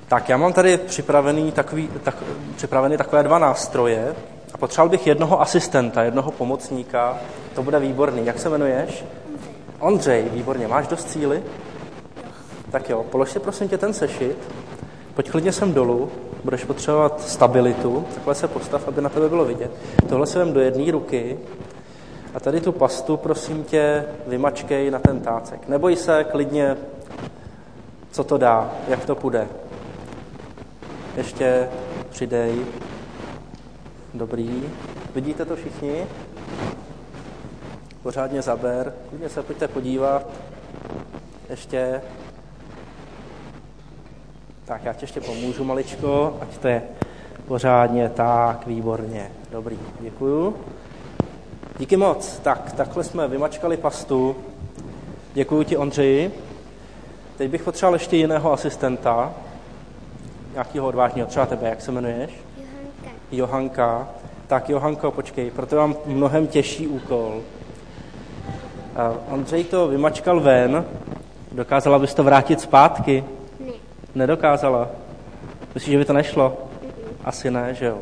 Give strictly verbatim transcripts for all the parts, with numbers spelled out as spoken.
Tak já mám tady připravený, takový, tak, připravený takové dva nástroje a potřeboval bych jednoho asistenta, jednoho pomocníka. To bude výborný. Jak se jmenuješ? Ondřej, výborně. Máš dost síly? Tak jo, polož si prosím tě ten sešit. Pojď klidně sem dolů, budeš potřebovat stabilitu, takhle se postav, aby na tebe bylo vidět. Tohle si vem do jedné ruky a tady tu pastu, prosím tě, vymačkej na ten tácek. Neboj se, klidně, co to dá, jak to půjde. Ještě přidej. Dobrý. Vidíte to všichni? Pořádně zaber. Klidně se pojďte podívat. Ještě. Tak, já ti ještě pomůžu maličko, ať to je pořádně tak, výborně. Dobrý, děkuju. Díky moc. Tak, takhle jsme vymačkali pastu. Děkuju ti, Ondřeji. Teď bych potřeboval ještě jiného asistenta. Nějakýho odvážného, třeba tebe, jak se jmenuješ? Johanka. Johanka. Tak Johanko, počkej, proto mám mnohem těžší úkol. Ondřej to vymačkal ven. Dokázala bys to vrátit zpátky? Ne. Nedokázala? Myslíš, že by to nešlo? Mm-mm. Asi ne, že jo?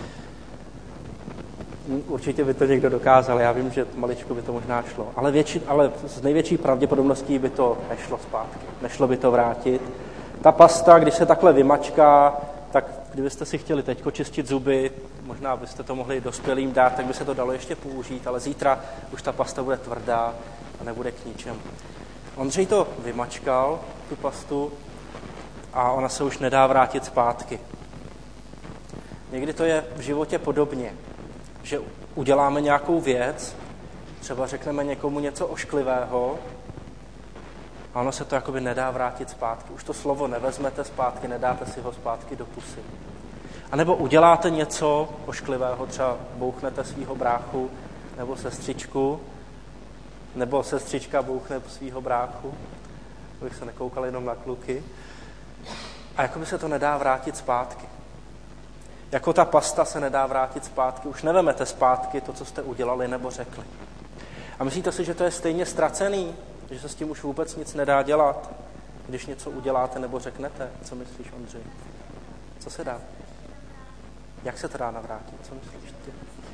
Určitě by to někdo dokázal, já vím, že maličko by to možná šlo. Ale, větši, ale s největší pravděpodobností by to nešlo zpátky. Nešlo by to vrátit. Ta pasta, když se takhle vymačká, tak kdybyste si chtěli teďko čistit zuby, možná byste to mohli dospělým dát, tak by se to dalo ještě použít, ale zítra už ta pasta bude tvrdá a nebude k ničemu. Ondřej to vymačkal, tu pastu, a ona se už nedá vrátit zpátky. Někdy to je v životě podobně, že uděláme nějakou věc, třeba řekneme někomu něco ošklivého, a ono se to jakoby nedá vrátit zpátky. Už to slovo nevezmete zpátky, nedáte si ho zpátky do pusy. A nebo uděláte něco ošklivého, třeba bouchnete svýho bráchu nebo sestřičku, nebo sestřička bouchne svýho bráchu, abych se nekoukal jenom na kluky. A jakoby se to nedá vrátit zpátky. Jako ta pasta se nedá vrátit zpátky, už nevemete zpátky to, co jste udělali nebo řekli. A myslíte si, že to je stejně ztracený? Že se s tím už vůbec nic nedá dělat, když něco uděláte nebo řeknete? Co myslíš, Ondřej? Co se dá? Jak se to dá navrátit? Co myslíš ty?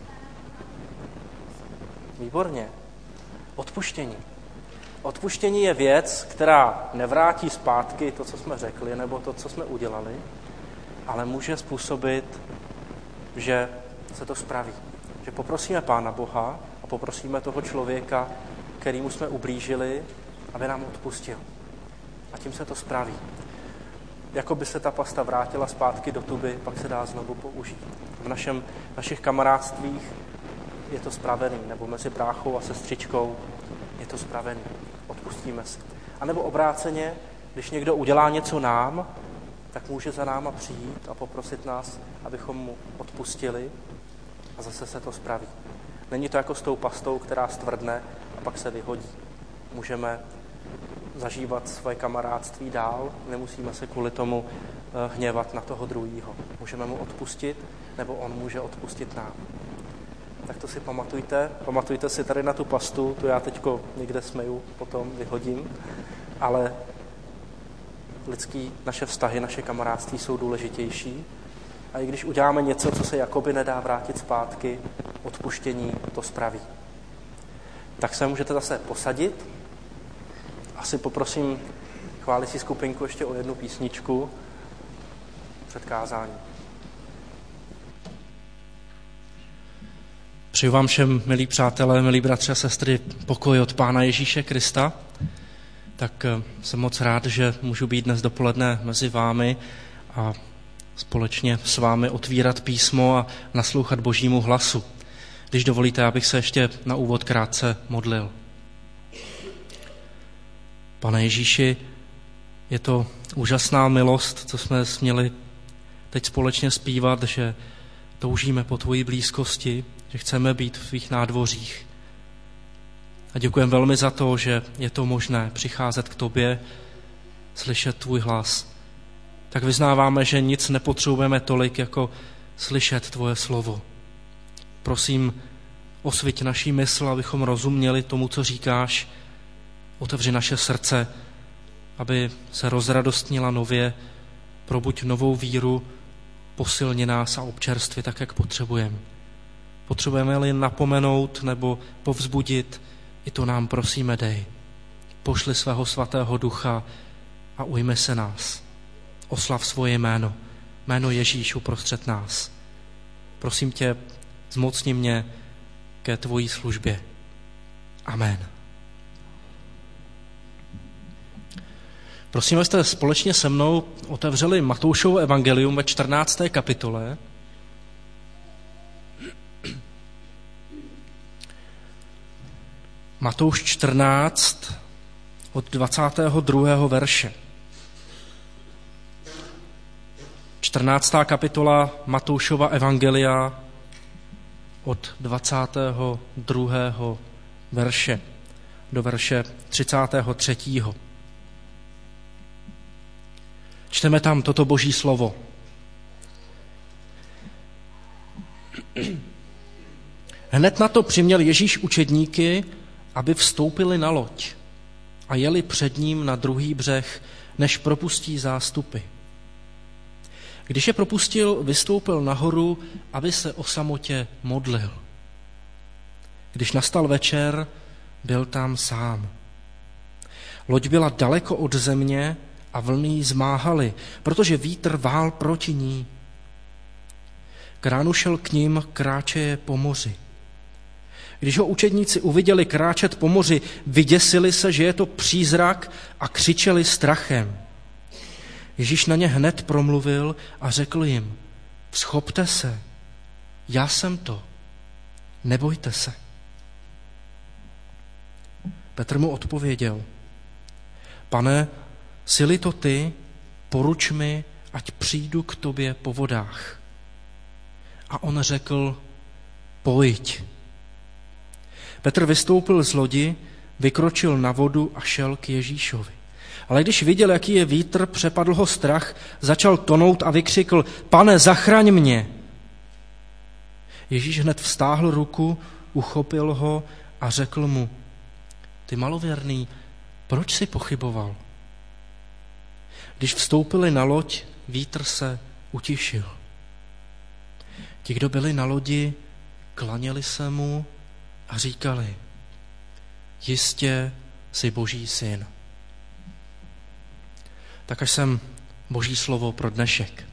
Výborně. Odpuštění. Odpuštění je věc, která nevrátí zpátky to, co jsme řekli, nebo to, co jsme udělali, ale může způsobit, že se to spraví. Že poprosíme Pána Boha a poprosíme toho člověka, kterýmu jsme ublížili, aby nám odpustil. A tím se to spraví. Jako by se ta pasta vrátila zpátky do tuby, pak se dá znovu použít. V našem, našich kamarádstvích je to spravený, nebo mezi bráchou a sestřičkou je to spravený. Odpustíme si. A nebo obráceně, když někdo udělá něco nám, tak může za náma přijít a poprosit nás, abychom mu odpustili a zase se to spraví. Není to jako s tou pastou, která stvrdne a pak se vyhodí. Můžeme zažívat svoje kamarádství dál, nemusíme se kvůli tomu hněvat na toho druhýho. Můžeme mu odpustit, nebo on může odpustit nám. Tak to si pamatujte. Pamatujte si tady na tu pastu, tu já teďko někde smeju, potom vyhodím, ale lidský, naše vztahy, naše kamarádství jsou důležitější. A i když uděláme něco, co se jakoby nedá vrátit zpátky, odpuštění to spraví. Tak se můžete zase posadit. Asi poprosím chválicí skupinku ještě o jednu písničku před kázáním. Přeju vám všem, milí přátelé, milí bratři a sestry, pokoj od Pána Ježíše Krista. Tak jsem moc rád, že můžu být dnes dopoledne mezi vámi a společně s vámi otvírat písmo a naslouchat Božímu hlasu. Když dovolíte, abych se ještě na úvod krátce modlil. Pane Ježíši, je to úžasná milost, co jsme směli teď společně zpívat, že toužíme po tvojí blízkosti, že chceme být v tvých nádvořích. A děkujeme velmi za to, že je to možné přicházet k tobě, slyšet tvůj hlas. Tak vyznáváme, že nic nepotřebujeme tolik, jako slyšet tvoje slovo. Prosím, osviť naší mysl, abychom rozuměli tomu, co říkáš. Otevři naše srdce, aby se rozradostnila nově probuď novou víru, posilni nás a občerstvi tak, jak potřebujeme. Potřebujeme-li napomenout nebo povzbudit, i to nám prosíme dej. Pošli svého svatého ducha a ujmi se nás. Oslav svoje jméno, jméno Ježíš uprostřed nás. Prosím tě, zmocni mě ke tvojí službě. Amen. Prosím, abyste společně se mnou otevřeli Matoušovo evangelium ve čtrnácté kapitole. Matouš čtrnáct od dvacátého druhého verše. čtrnáctá kapitola Matoušova evangelia od dvacátého druhého verše do verše třicátého třetího. Čteme tam toto boží slovo. Hned na to přiměl Ježíš učedníky, aby vstoupili na loď a jeli před ním na druhý břeh, než propustí zástupy. Když je propustil, vystoupil nahoru, aby se o samotě modlil. Když nastal večer, byl tam sám. Loď byla daleko od země a vlny ji zmáhaly, protože vítr vál proti ní. K ránu šel k ním, kráčeje po moři. Když ho učedníci uviděli kráčet po moři, vyděsili se, že je to přízrak a křičeli strachem. Ježíš na ně hned promluvil a řekl jim, vzchopte se, já jsem to, nebojte se. Petr mu odpověděl, Pane, jsi-li to ty, poruč mi, ať přijdu k tobě po vodách. A on řekl, pojď. Petr vystoupil z lodi, vykročil na vodu a šel k Ježíšovi. Ale když viděl, jaký je vítr, přepadl ho strach, začal tonout a vykřikl, Pane, zachraň mě. Ježíš hned vztáhl ruku, uchopil ho a řekl mu, ty malověrný, proč jsi pochyboval? Když vstoupili na loď, vítr se utišil. Ti, kdo byli na lodi, klaněli se mu a říkali, jistě jsi Boží syn. Tak až jsem Boží slovo pro dnešek.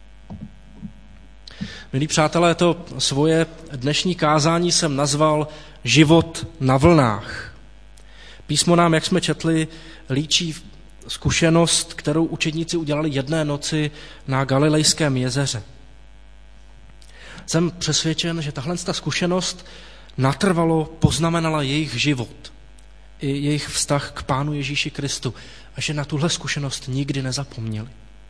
Milí přátelé, to svoje dnešní kázání jsem nazval Život na vlnách. Písmo nám, jak jsme četli, líčí zkušenost, kterou učedníci udělali jedné noci na Galilejském jezeře. Jsem přesvědčen, že tahle zkušenost natrvalo poznamenala jejich život i jejich vztah k Pánu Ježíši Kristu a že na tuhle zkušenost nikdy nezapomněli.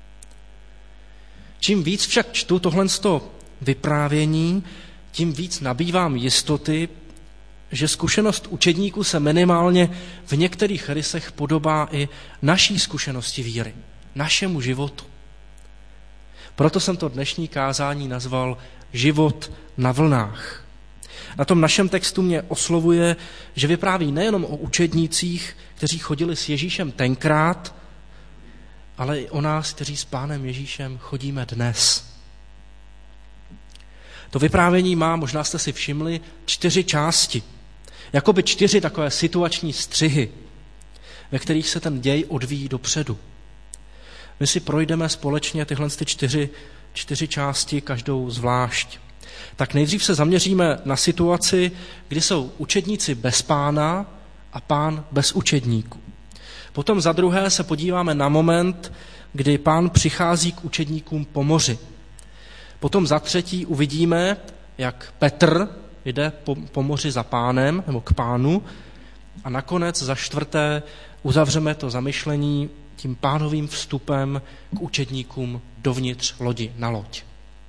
Čím víc však čtu tohle vyprávění, tím víc nabývám jistoty, že zkušenost učedníků se minimálně v některých rysech podobá i naší zkušenosti víry, našemu životu. Proto jsem to dnešní kázání nazval Život na vlnách. Na tom našem textu mě oslovuje, že vypráví nejenom o učednících, kteří chodili s Ježíšem tenkrát, ale i o nás, kteří s Pánem Ježíšem chodíme dnes. To vyprávění má, možná jste si všimli, čtyři části. Jakoby čtyři takové situační střihy, ve kterých se ten děj odvíjí dopředu. My si projdeme společně tyhle ty čtyři, čtyři části, každou zvlášť. Tak nejdřív se zaměříme na situaci, kdy jsou učedníci bez Pána a Pán bez učedníků. Potom za druhé se podíváme na moment, kdy Pán přichází k učedníkům po moři. Potom za třetí uvidíme, jak Petr jde po, po moři za Pánem, nebo k Pánu. A nakonec za čtvrté uzavřeme to zamyšlení tím Pánovým vstupem k učedníkům dovnitř lodi, na loď.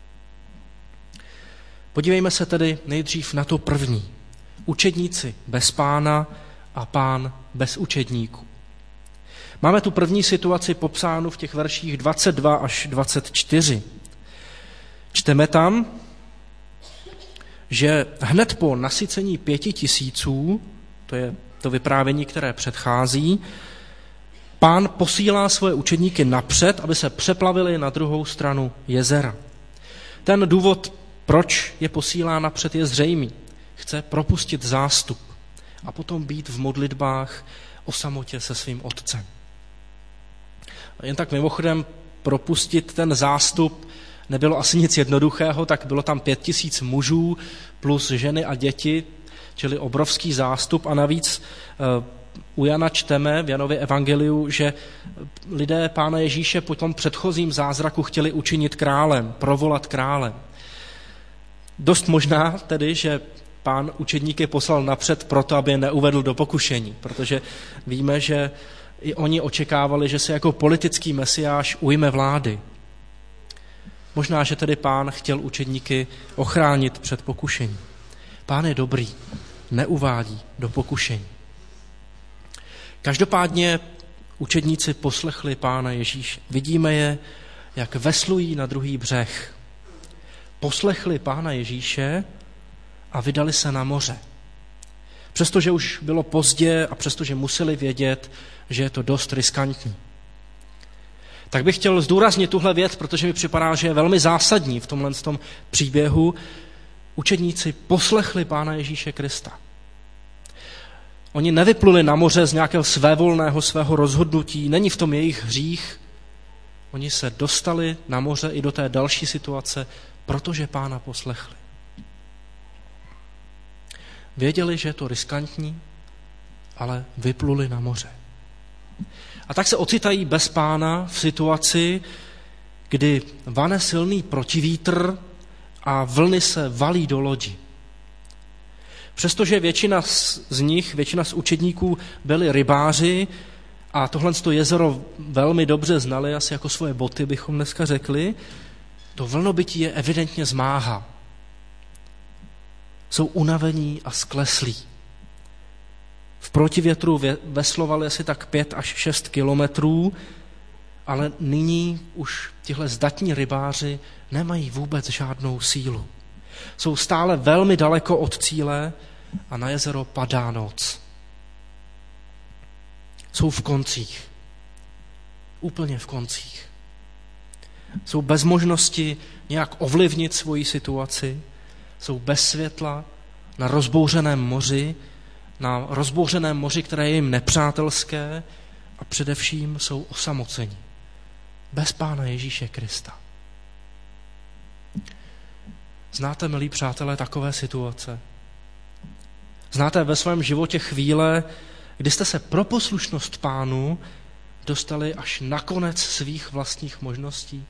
Podívejme se tedy nejdřív na to první. Učedníci bez Pána a Pán bez učedníků. Máme tu první situaci popsánu v těch verších dvacet dva až dvacet čtyři. Čteme tam, že hned po nasycení pěti tisíců, to je to vyprávění, které předchází, Pán posílá svoje učedníky napřed, aby se přeplavili na druhou stranu jezera. Ten důvod, proč je posílá napřed, je zřejmý. Chce propustit zástup a potom být v modlitbách o samotě se svým otcem. A jen tak mimochodem, propustit ten zástup nebylo asi nic jednoduchého, tak bylo tam pět tisíc mužů plus ženy a děti, čili obrovský zástup a navíc u Jana čteme v Janově evangeliu, že lidé Pána Ježíše po tom předchozím zázraku chtěli učinit králem, provolat králem. Dost možná tedy, že Pán učedníky poslal napřed proto, aby je neuvedl do pokušení, protože víme, že i oni očekávali, že se jako politický mesiáš ujme vlády. Možná, že tedy Pán chtěl učedníky ochránit před pokušením. Pán je dobrý, neuvádí do pokušení. Každopádně učedníci poslechli Pána Ježíše. Vidíme je, jak veslují na druhý břeh. Poslechli Pána Ježíše a vydali se na moře. Přestože už bylo pozdě a přestože museli vědět, že je to dost riskantní. Tak bych chtěl zdůraznit tuhle věc, protože mi připadá, že je velmi zásadní v tomhle tom příběhu. Učedníci poslechli Pána Ježíše Krista. Oni nevypluli na moře z nějakého svévolného svého rozhodnutí, není v tom jejich hřích. Oni se dostali na moře i do té další situace, protože Pána poslechli. Věděli, že je to riskantní, ale vypluli na moře. A tak se ocitají bez Pána v situaci, kdy vane silný protivítr a vlny se valí do lodi. Přestože většina z nich, většina z učedníků byli rybáři a tohle jezero velmi dobře znali, asi jako svoje boty bychom dneska řekli, to vlnobytí je evidentně zmáhá. Jsou unavení a skleslí. V protivětru veslovali asi tak pět až šest kilometrů, ale nyní už tihle zdatní rybáři nemají vůbec žádnou sílu. Jsou stále velmi daleko od cíle a na jezero padá noc. Jsou v koncích. Úplně v koncích. Jsou bez možnosti nějak ovlivnit svoji situaci. Jsou bez světla na rozbouřeném moři, na rozbouřeném moři, které je jim nepřátelské a především jsou osamoceni. Bez Pána Ježíše Krista. Znáte, milí přátelé, takové situace? Znáte ve svém životě chvíle, kdy jste se pro poslušnost Pánu dostali až na konec svých vlastních možností?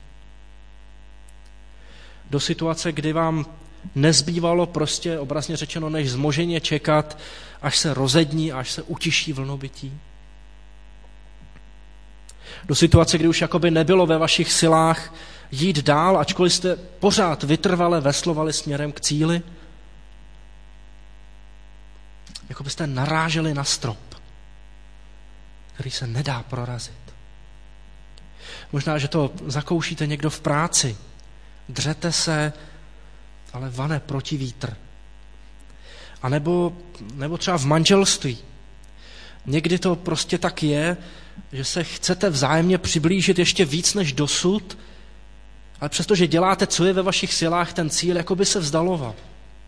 Do situace, kdy vám nezbývalo prostě, obrazně řečeno, než zmoženě čekat, až se rozední, až se utiší vlnobytí? Do situace, kdy už jakoby nebylo ve vašich silách jít dál, ačkoliv jste pořád vytrvale veslovali směrem k cíli? Jako byste naráželi na strop, který se nedá prorazit. Možná, že to zakoušíte někdo v práci. Dřete se, ale vane protivítr. A nebo, nebo třeba v manželství. Někdy to prostě tak je, že se chcete vzájemně přiblížit ještě víc než dosud, ale přestože děláte, co je ve vašich silách, ten cíl jako by se vzdaloval.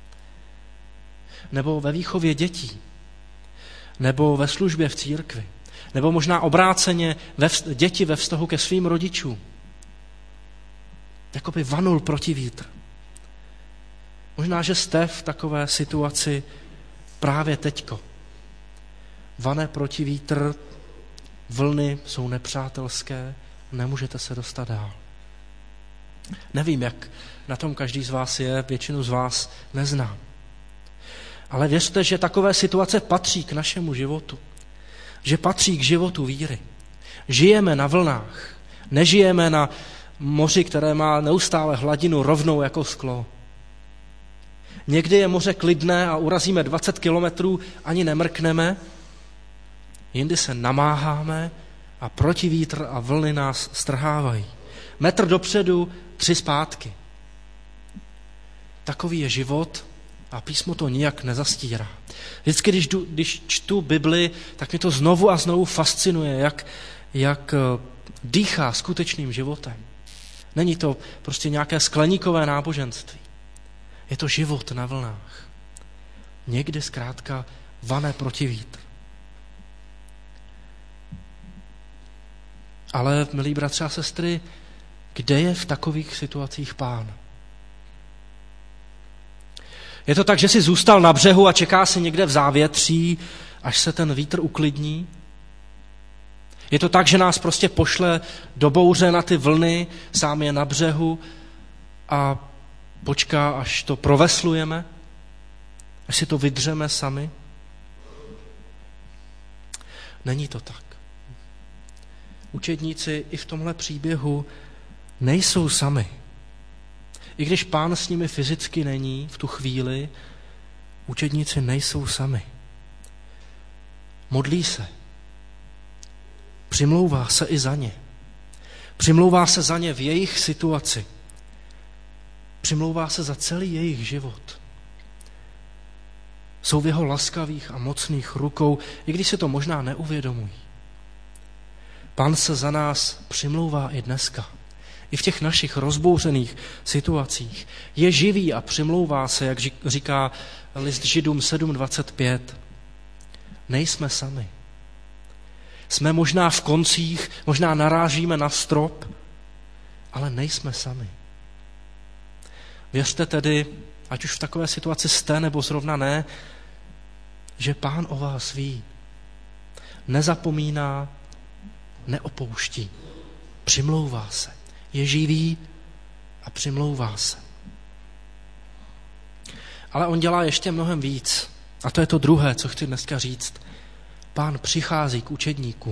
Nebo ve výchově dětí. Nebo ve službě v církvi. Nebo možná obráceně ve vz... děti ve vztahu ke svým rodičům. Jakoby vanul protivítr. Možná, že jste v takové situaci právě teďko. Vane protivítr, vlny jsou nepřátelské, nemůžete se dostat dál. Nevím, jak na tom každý z vás je, většinu z vás neznám. Ale věřte, že takové situace patří k našemu životu. Že patří k životu víry. Žijeme na vlnách. Nežijeme na moři, které má neustále hladinu rovnou jako sklo. Někdy je moře klidné a urazíme dvacet kilometrů, ani nemrkneme. Jindy se namáháme a protivítr a vlny nás strhávají. Metr dopředu, tři zpátky. Takový je život a písmo to nijak nezastírá. Vždycky, když, když čtu Bibli, tak mě to znovu a znovu fascinuje, jak, jak dýchá skutečným životem. Není to prostě nějaké skleníkové náboženství. Je to život na vlnách. Někdy zkrátka vane proti vítr. Ale, milí bratři a sestry, kde je v takových situacích Pán? Je to tak, že si zůstal na břehu a čeká si někde v závětří, až se ten vítr uklidní? Je to tak, že nás prostě pošle do bouře na ty vlny, sám je na břehu a počká, až to proveslujeme, až si to vydřeme sami? Není to tak. Učedníci i v tomhle příběhu nejsou sami. I když Pán s nimi fyzicky není v tu chvíli, učedníci nejsou sami. Modlí se. Přimlouvá se i za ně. Přimlouvá se za ně v jejich situaci. Přimlouvá se za celý jejich život. Jsou v jeho laskavých a mocných rukou, i když se to možná neuvědomují. Pán se za nás přimlouvá i dneska. I v těch našich rozbouřených situacích. Je živý a přimlouvá se, jak říká list Židům sedm dvacet pět. Nejsme sami. Jsme možná v koncích, možná narážíme na strop, ale nejsme sami. Věřte tedy, ať už v takové situaci jste, nebo zrovna ne, že Pán o vás ví. Nezapomíná, neopouští. Přimlouvá se. Je živý a přimlouvá se. Ale on dělá ještě mnohem víc. A to je to druhé, co chci dneska říct. Pán přichází k učedníku.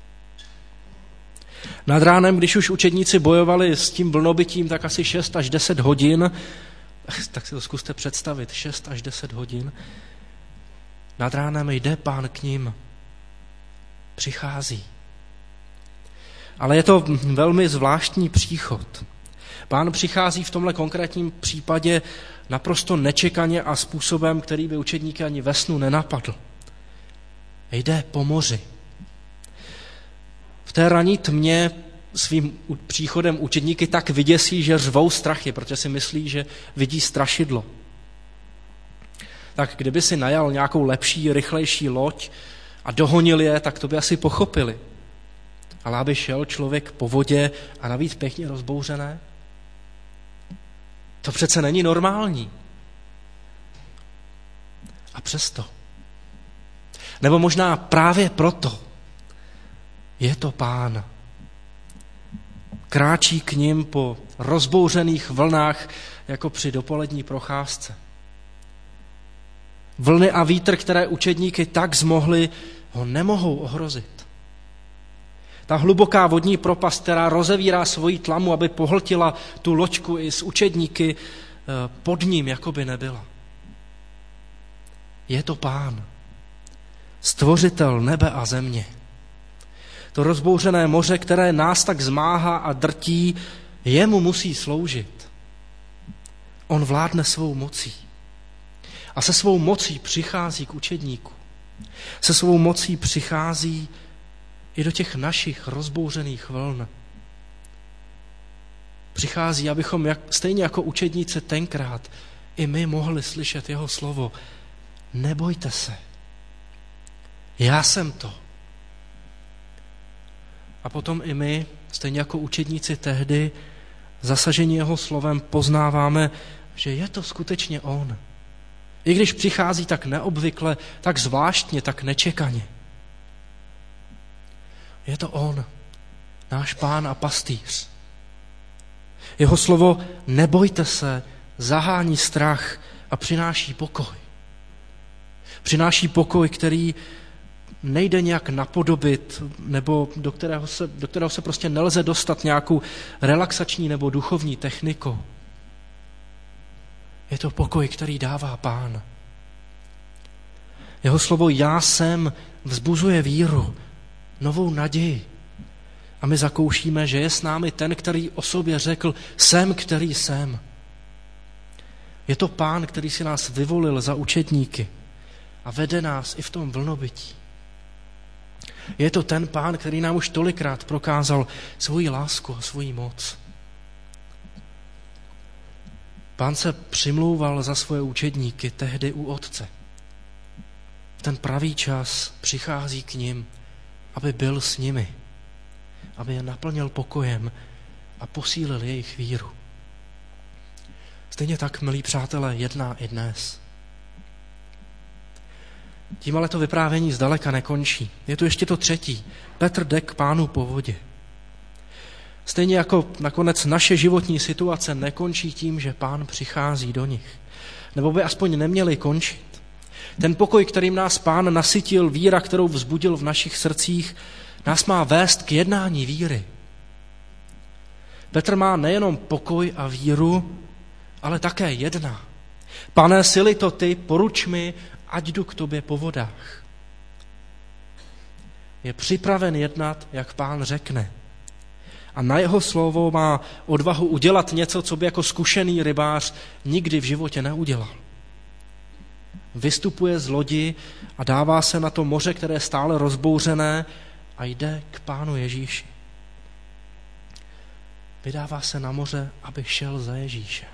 Nad ránem, když už učedníci bojovali s tím vlnobytím, tak asi šest až deset hodin, tak si to zkuste představit, šest až deset hodin, nad ránem jde Pán k nim. Přichází. Ale je to velmi zvláštní příchod. Pán přichází v tomhle konkrétním případě naprosto nečekaně a způsobem, který by učedníky ani ve snu nenapadl. Jde po moři. V té ranní tmě svým příchodem učedníky tak vyděsí, že řvou strachy, protože si myslí, že vidí strašidlo. Tak kdyby si najal nějakou lepší, rychlejší loď a dohonil je, tak to by asi pochopili. Ale aby šel člověk po vodě a navíc pěkně rozbouřené, to přece není normální. A přesto. Nebo možná právě proto je to Pán. Kráčí k nim po rozbouřených vlnách jako při dopolední procházce. Vlny a vítr, které učedníky tak zmohly, ho nemohou ohrozit. Ta hluboká vodní propast, která rozevírá svoji tlamu, aby pohltila tu loďku i s učedníky, pod ním jakoby nebyla. Je to Pán, stvořitel nebe a země. To rozbouřené moře, které nás tak zmáhá a drtí, jemu musí sloužit. On vládne svou mocí. A se svou mocí přichází k učedníku. Se svou mocí přichází i do těch našich rozbouřených vln. Přichází, abychom jak, stejně jako učedníci tenkrát i my mohli slyšet jeho slovo. Nebojte se. Já jsem to. A potom i my, stejně jako učedníci tehdy, zasažení jeho slovem poznáváme, že je to skutečně on. I když přichází tak neobvykle, tak zvláštně, tak nečekaně. Je to on, náš Pán a pastýř. Jeho slovo nebojte se, zahání strach a přináší pokoj. Přináší pokoj, který nejde nějak napodobit, nebo do kterého se, do kterého se prostě nelze dostat nějakou relaxační nebo duchovní technikou. Je to pokoj, který dává Pán. Jeho slovo já jsem vzbuzuje víru, novou naději. A my zakoušíme, že je s námi ten, který o sobě řekl, jsem, který jsem. Je to Pán, který si nás vyvolil za učedníky a vede nás i v tom vlnobytí. Je to ten Pán, který nám už tolikrát prokázal svoji lásku a svoji moc. Pán se přimlouval za svoje učedníky tehdy u Otce. Ten pravý čas přichází k nim, aby byl s nimi, aby je naplnil pokojem a posílil jejich víru. Stejně tak, milí přátelé, jedná i dnes. Tím ale to vyprávění zdaleka nekončí. Je tu ještě to třetí. Petr jde k Pánu po vodě. Stejně jako nakonec naše životní situace nekončí tím, že Pán přichází do nich. Nebo by aspoň neměli končit. Ten pokoj, kterým nás Pán nasytil, víra, kterou vzbudil v našich srdcích, nás má vést k jednání víry. Petr má nejenom pokoj a víru, ale také jedná. Pane, sily to ty, poruč mi, ať jdu k tobě po vodách. Je připraven jednat, jak Pán řekne. A na jeho slovo má odvahu udělat něco, co by jako zkušený rybář nikdy v životě neudělal. Vystupuje z lodi a dává se na to moře, které je stále rozbouřené, a jde k Pánu Ježíši. Vydává se na moře, aby šel za Ježíšem.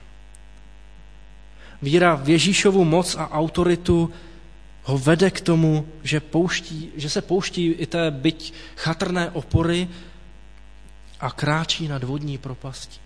Víra v Ježíšovu moc a autoritu ho vede k tomu, že, pouští, že se pouští i té byť chatrné opory a kráčí nad vodní propastí.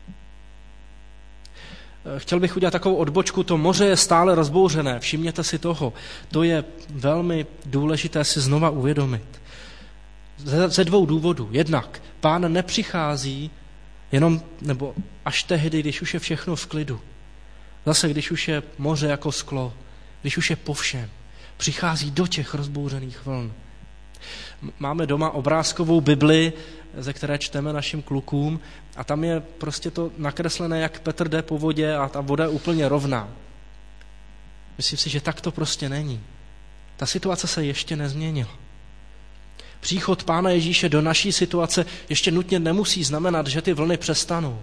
Chtěl bych udělat takovou odbočku, to moře je stále rozbouřené, všimněte si toho. To je velmi důležité si znova uvědomit. Ze, ze dvou důvodů. Jednak, Pán nepřichází jenom, nebo až tehdy, když už je všechno v klidu. Zase, když už je moře jako sklo, když už je po všem, přichází do těch rozbouřených vln. Máme doma obrázkovou Bibli, ze které čteme našim klukům, a tam je prostě to nakreslené, jak Petr jde po vodě a ta voda je úplně rovná. Myslím si, že tak to prostě není. Ta situace se ještě nezměnila. Příchod Pána Ježíše do naší situace ještě nutně nemusí znamenat, že ty vlny přestanou.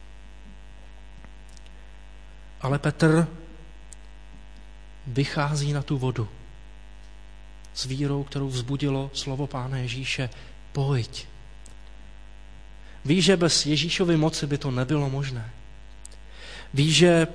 Ale Petr vychází na tu vodu s vírou, kterou vzbudilo slovo Pána Ježíše: pojď. Ví, že bez Ježíšovy moci by to nebylo možné. Ví, že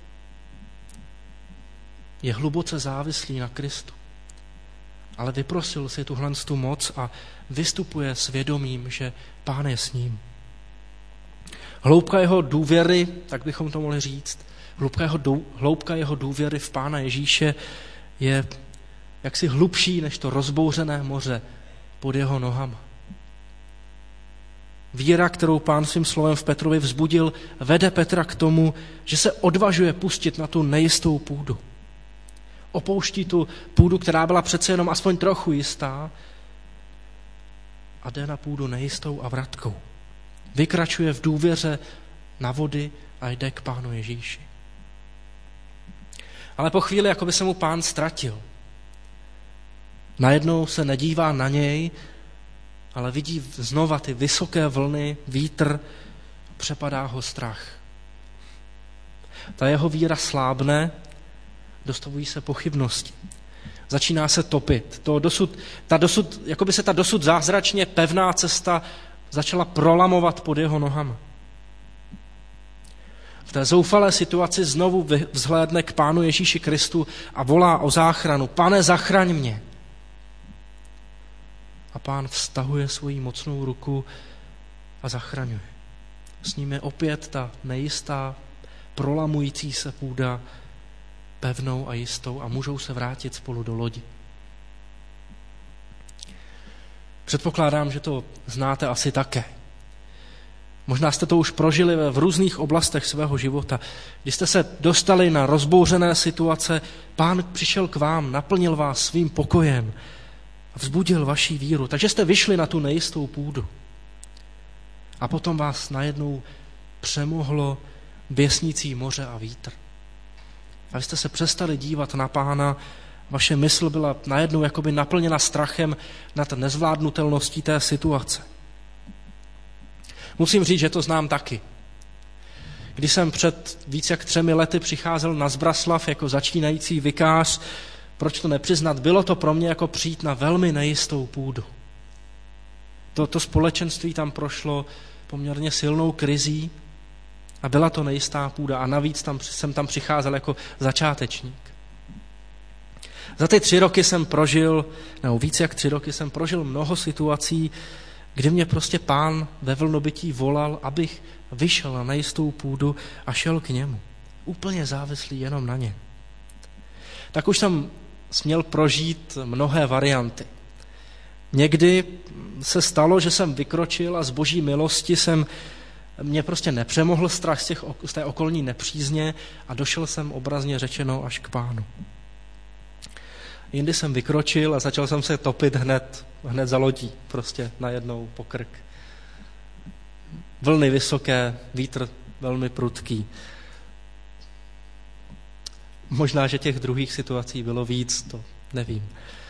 je hluboce závislý na Kristu. Ale vyprosil si tuhle tu moc a vystupuje s vědomím, že Pán je s ním. Hloubka jeho důvěry, tak bychom to mohli říct, hloubka jeho, dů, hloubka jeho důvěry v Pána Ježíše je jaksi hlubší než to rozbouřené moře pod jeho nohama. Víra, kterou Pán svým slovem v Petrovi vzbudil, vede Petra k tomu, že se odvažuje pustit na tu nejistou půdu. Opouští tu půdu, která byla přece jenom aspoň trochu jistá, a jde na půdu nejistou a vratkou. Vykračuje v důvěře na vody a jde k Pánu Ježíši. Ale po chvíli, jako by se mu Pán ztratil. Najednou se nedívá na něj, ale vidí znova ty vysoké vlny, vítr, přepadá ho strach. Ta jeho víra slábne, dostavují se pochybnosti. Začíná se topit. To dosud, ta dosud, jako by se ta dosud zázračně pevná cesta začala prolamovat pod jeho nohama. V té zoufalé situaci znovu vzhlédne k Pánu Ježíši Kristu a volá o záchranu: Pane, zachraň mě. A Pán vztahuje svoji mocnou ruku a zachraňuje. S ním je opět ta nejistá, prolamující se půda pevnou a jistou a můžou se vrátit spolu do lodi. Předpokládám, že to znáte asi také. Možná jste to už prožili v různých oblastech svého života. Když jste se dostali na rozbouřené situace, Pán přišel k vám, naplnil vás svým pokojem a vzbudil vaši víru. Takže jste vyšli na tu nejistou půdu. A potom vás najednou přemohlo běsnící moře a vítr. A vy jste se přestali dívat na Pána, vaše mysl byla najednou jakoby naplněna strachem nad nezvládnutelností té situace. Musím říct, že to znám taky. Když jsem před víc jak třemi lety přicházel na Zbraslav jako začínající vikář, proč to nepřiznat, bylo to pro mě jako přijít na velmi nejistou půdu. To, to společenství tam prošlo poměrně silnou krizí a byla to nejistá půda a navíc tam, jsem tam přicházel jako začátečník. Za ty tři roky jsem prožil, nebo víc jak tři roky jsem prožil mnoho situací, kdy mě prostě Pán ve vlnobytí volal, abych vyšel na nejistou půdu a šel k němu. Úplně závislý jenom na ně. Tak už jsem směl prožít mnohé varianty. Někdy se stalo, že jsem vykročil a z boží milosti jsem mě prostě nepřemohl strach z, těch, z té okolní nepřízně a došel jsem obrazně řečeno až k Pánu. Jindy jsem vykročil a začal jsem se topit hned, hned za lodí, prostě najednou po krk. Vlny vysoké, vítr velmi prudký. Možná, že těch druhých situací bylo víc, to nevím.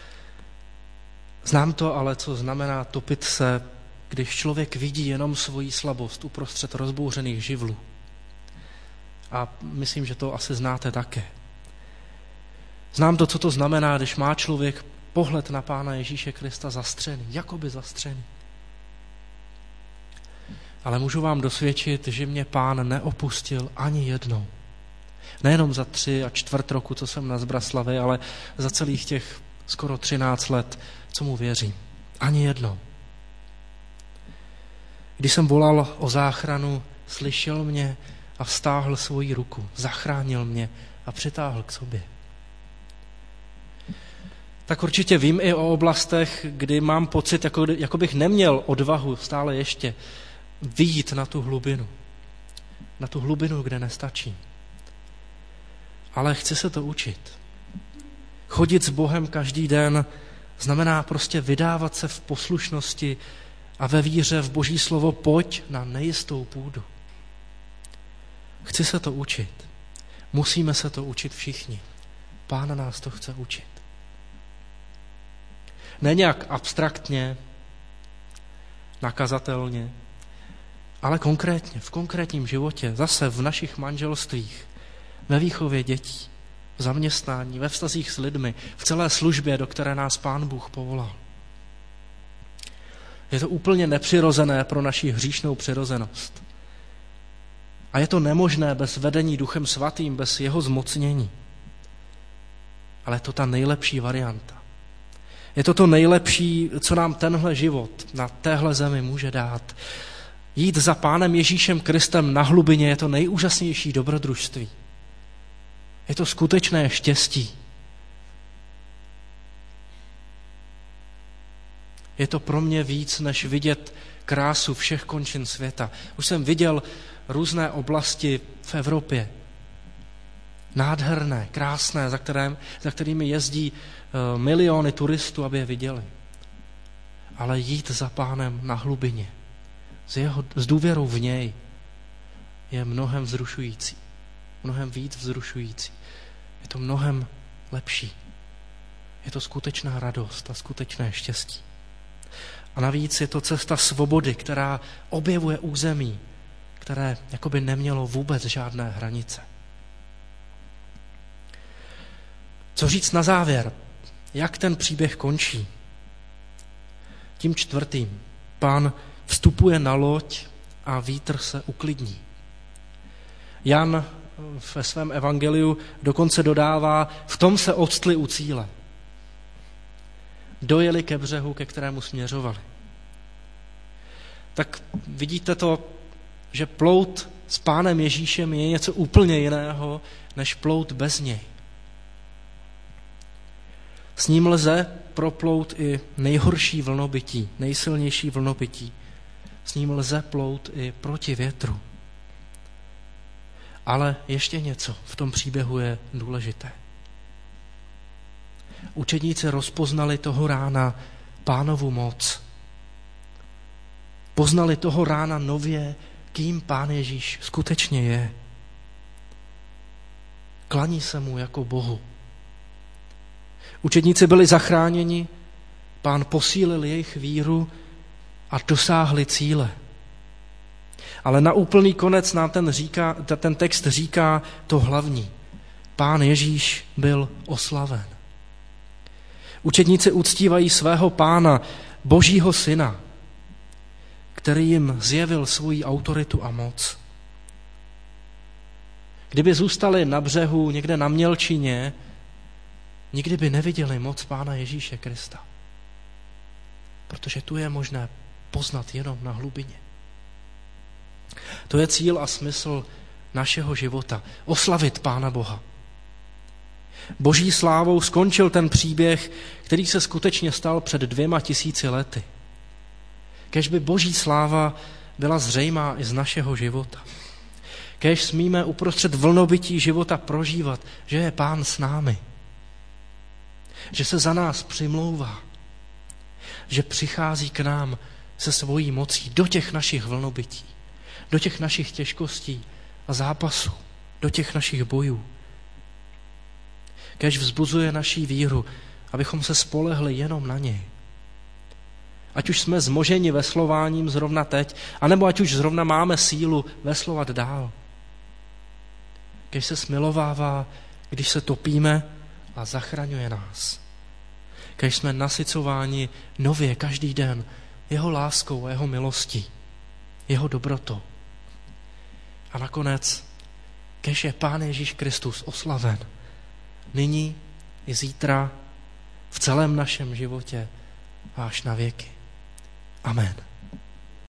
Znám to, ale co znamená topit se, když člověk vidí jenom svoji slabost uprostřed rozbouřených živlů. A myslím, že to asi znáte také. Znám to, co to znamená, když má člověk pohled na Pána Ježíše Krista zastřený, jakoby zastřený. Ale můžu vám dosvědčit, že mě Pán neopustil ani jednou. Nejenom za tři a čtvrt roku, co jsem na Zbraslavi, ale za celých těch skoro třináct let, co mu věřím. Ani jednou. Když jsem volal o záchranu, slyšel mě a vztáhl svoji ruku, zachránil mě a přitáhl k sobě. Tak určitě vím i o oblastech, kdy mám pocit, jako, jako bych neměl odvahu stále ještě vyjít na tu hlubinu. Na tu hlubinu, kde nestačí. Ale chci se to učit. Chodit s Bohem každý den znamená prostě vydávat se v poslušnosti a ve víře v Boží slovo pojď na nejistou půdu. Chci se to učit. Musíme se to učit všichni. Pán nás to chce učit. Ne nějak abstraktně, nakazatelně, ale konkrétně, v konkrétním životě, zase v našich manželstvích, ve výchově dětí, v zaměstnání, ve vztazích s lidmi, v celé službě, do které nás Pán Bůh povolal. Je to úplně nepřirozené pro naši hříšnou přirozenost. A je to nemožné bez vedení Duchem Svatým, bez jeho zmocnění. Ale je to ta nejlepší varianta. Je to to nejlepší, co nám tenhle život na téhle zemi může dát. Jít za Pánem Ježíšem Kristem na hlubině je to nejúžasnější dobrodružství. Je to skutečné štěstí. Je to pro mě víc, než vidět krásu všech končin světa. Už jsem viděl různé oblasti v Evropě. Nádherné, krásné, za, kterém, za kterými jezdí uh, miliony turistů, aby je viděli. Ale jít za Pánem na hlubině, s, jeho, s důvěrou v něj, je mnohem vzrušující. Mnohem víc vzrušující. Je to mnohem lepší. Je to skutečná radost a skutečné štěstí. A navíc je to cesta svobody, která objevuje území, které jakoby nemělo vůbec žádné hranice. Co říct na závěr? Jak ten příběh končí? Tím čtvrtým. Pán vstupuje na loď a vítr se uklidní. Jan ve svém evangeliu dokonce dodává, v tom se odstli u cíle. Dojeli ke břehu, ke kterému směřovali. Tak vidíte to, že plout s Pánem Ježíšem je něco úplně jiného, než plout bez něj. S ním lze proplout i nejhorší vlnobytí, nejsilnější vlnobytí. S ním lze plout i proti větru. Ale ještě něco v tom příběhu je důležité. Učedníci rozpoznali toho rána Pánovu moc. Poznali toho rána nově, kým Pán Ježíš skutečně je. Klaní se mu jako Bohu. Učedníci byli zachráněni, Pán posílil jejich víru a dosáhli cíle. Ale na úplný konec nám ten, říká, ten text říká to hlavní. Pán Ježíš byl oslaven. Učedníci uctívají svého Pána, Božího syna, který jim zjevil svoji autoritu a moc. Kdyby zůstali na břehu někde na mělčině, nikdy by neviděli moc Pána Ježíše Krista. Protože tu je možné poznat jenom na hlubině. To je cíl a smysl našeho života. Oslavit Pána Boha. Boží slávou skončil ten příběh, který se skutečně stal před dvěma tisíci lety. Kéž by Boží sláva byla zřejmá i z našeho života. Kéž smíme uprostřed vlnobytí života prožívat, že je Pán s námi. Že se za nás přimlouvá. Že přichází k nám se svojí mocí do těch našich vlnobytí, do těch našich těžkostí a zápasů, do těch našich bojů. Kéž vzbuzuje naší víru, abychom se spolehli jenom na něj. Ať už jsme zmoženi veslováním zrovna teď, anebo ať už zrovna máme sílu veslovat dál. Kéž se smilovává, když se topíme a zachraňuje nás. Kéž jsme nasycováni nově každý den jeho láskou a jeho milostí, jeho dobrotou. A nakonec, kéž je Pán Ježíš Kristus oslaven nyní i zítra v celém našem životě až na věky. Amen.